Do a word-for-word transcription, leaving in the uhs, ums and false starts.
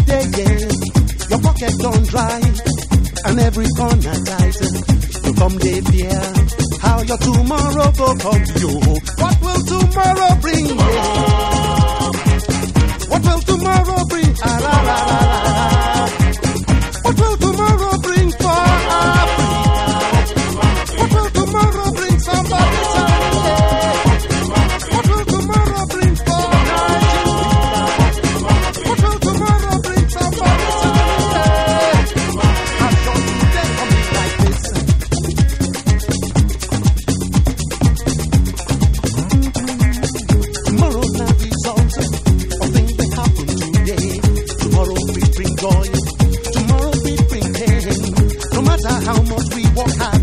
today, yeah, your pocket don't dry, and every corner tight. You come day fear, how your tomorrow go come you. What will tomorrow bring? Yeah? What will tomorrow bring? Ah, la, la, la, la, la. What will tomorrow bring for Africa? What will tomorrow bring? Somebody tell me. Yeah. What will tomorrow bring for Nigeria? What will tomorrow bring? Somebody tell me. Yeah. I don't think they come like this. Tomorrow now results of things that happen today. Tomorrow we bring joy. Tomorrow we bring pain. No matter how much we work hard.